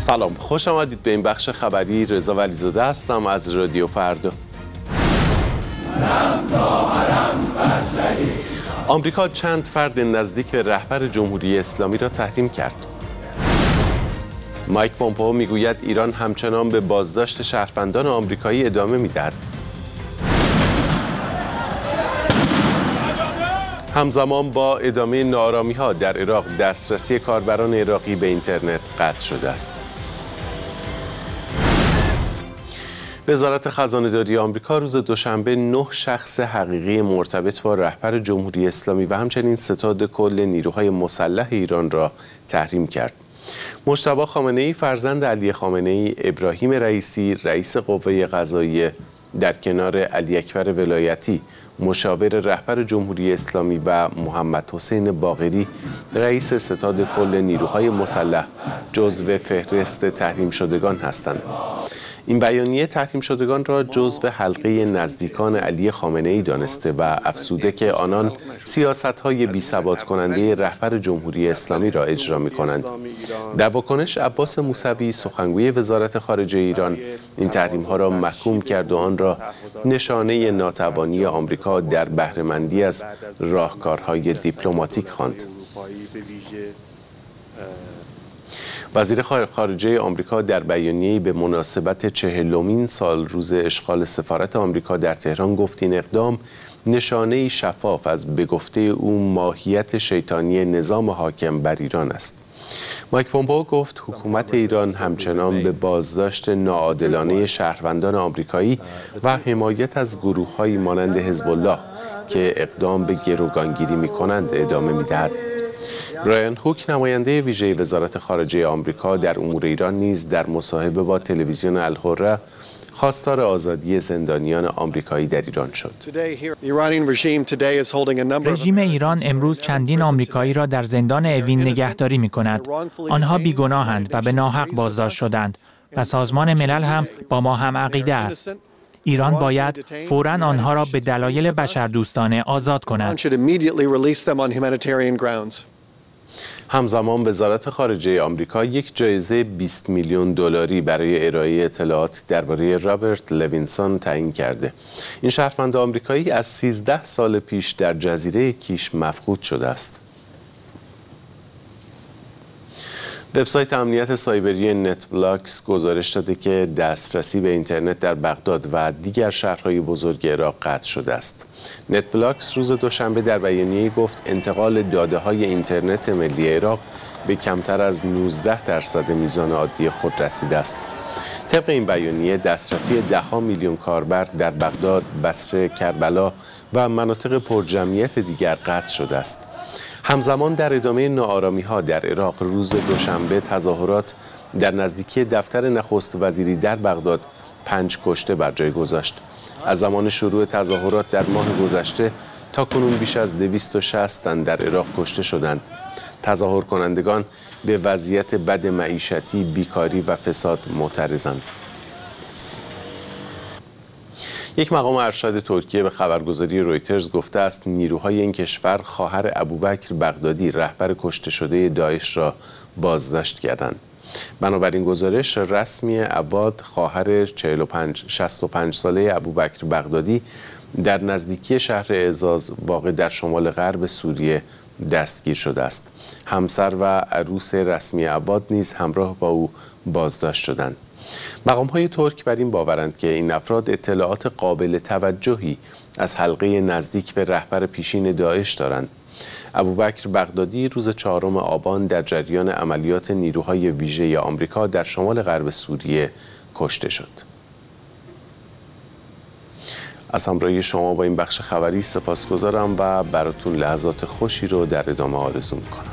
سلام، خوش آمدید به این بخش خبری. رضا ولیزاده هستم از رادیو فردا. آمریکا چند فرد نزدیک به رهبر جمهوری اسلامی را تحریم کرد. مایک پومپئو میگوید ایران همچنان به بازداشت شهروندان آمریکایی ادامه میدهد. همزمان با ادامه ناآرامی‌ها در عراق، دسترسی کاربران عراقی به اینترنت قطع شده است. وزارت خزانه‌داری آمریکا روز دوشنبه 9 شخص حقیقی مرتبط با رهبر جمهوری اسلامی و همچنین ستاد کل نیروهای مسلح ایران را تحریم کرد. مجتبی خامنه‌ای فرزند علی خامنه‌ای، ابراهیم رئیسی رئیس قوه قضاییه در کنار علی اکبر ولایتی مشاور رهبر جمهوری اسلامی و محمد حسین باقری رئیس ستاد کل نیروهای مسلح جزو فهرست تحریم شدگان هستند. این بیانیه تحریم شدگان را جزو حلقه نزدیکان علی خامنه‌ای دانسته و افزوده که آنان سیاست‌های بی‌ثبات کننده رهبر جمهوری اسلامی را اجرا می‌کنند. در واکنش عباس موسوی سخنگوی وزارت خارجه ایران این تحریم‌ها را محکوم کرد و آن را نشانه ناتوانی آمریکا در بهره‌مندی از راهکارهای دیپلماتیک خواند. وزیر خارجه آمریکا در بیانیه‌ای به مناسبت 40مین سال روز اشغال سفارت آمریکا در تهران گفت این اقدام نشانه‌ای شفاف از به گفته او ماهیت شیطانی نظام حاکم بر ایران است. مایک پومپئو گفت حکومت ایران همچنان به بازداشت ناعادلانه شهروندان آمریکایی و حمایت از گروه‌هایی مانند حزب الله که اقدام به گروگانگیری می‌کنند ادامه می‌دهد. برایان هوک نماینده ویژه وزارت خارجه آمریکا در امور ایران نیز در مصاحبه با تلویزیون الحره خواستار آزادی زندانیان آمریکایی در ایران شد. رژیم ایران امروز چندین آمریکایی را در زندان اوین نگهداری می‌کند. آنها بیگناهند و به ناحق بازداشت شدند و سازمان ملل هم با ما هم عقیده است. ایران باید فوراً آنها را به دلایل بشردوستانه آزاد کند. همزمان وزارت خارجه آمریکا یک جایزه 20 میلیون دلاری برای ارائه اطلاعات درباره رابرت لوینسون تعیین کرده. این شهروند آمریکایی از 13 سال پیش در جزیره کیش مفقود شده است. وبسایت امنیت سایبری نتبلاکس گزارش داده که دسترسی به اینترنت در بغداد و دیگر شهرهای بزرگ عراق قطع شده است. نتبلاکس روز دوشنبه در بیانیه‌ای گفت انتقال داده‌های اینترنت ملی عراق به کمتر از 19% میزان عادی خود رسیده است. طبق این بیانیه دسترسی 10 میلیون کاربر در بغداد، بصره، کربلا و مناطق پرجمعیت دیگر قطع شده است. همزمان در ادامه ناآرامی‌ها در عراق روز دوشنبه تظاهرات در نزدیکی دفتر نخست وزیری در بغداد 5 کشته بر جای گذاشت. از زمان شروع تظاهرات در ماه گذشته تا کنون بیش از 260 تن در عراق کشته شدند. تظاهر کنندگان به وضعیت بد معیشتی، بیکاری و فساد معترضند. یک مقام ارشد ترکیه به خبرگزاری رویترز گفته است نیروهای این کشور خواهر ابوبکر بغدادی رهبر کشته شده داعش را بازداشت کردند. بنابراین گزارش رسمی عواد خواهر 65 ساله ابوبکر بغدادی در نزدیکی شهر اعزاز واقع در شمال غرب سوریه دستگیر شده است. همسر و عروس رسمی عواد نیز همراه با او بازداشت شدند. مقام‌های ترک بر این باورند که این افراد اطلاعات قابل توجهی از حلقه نزدیک به رهبر پیشین داعش دارند. ابوبکر بغدادی روز 4 آبان در جریان عملیات نیروهای ویژه آمریکا در شمال غرب سوریه کشته شد. از همراهی شما با این بخش خبری سپاسگزارم و براتون لحظات خوشی رو در ادامه آرزو می‌کنم.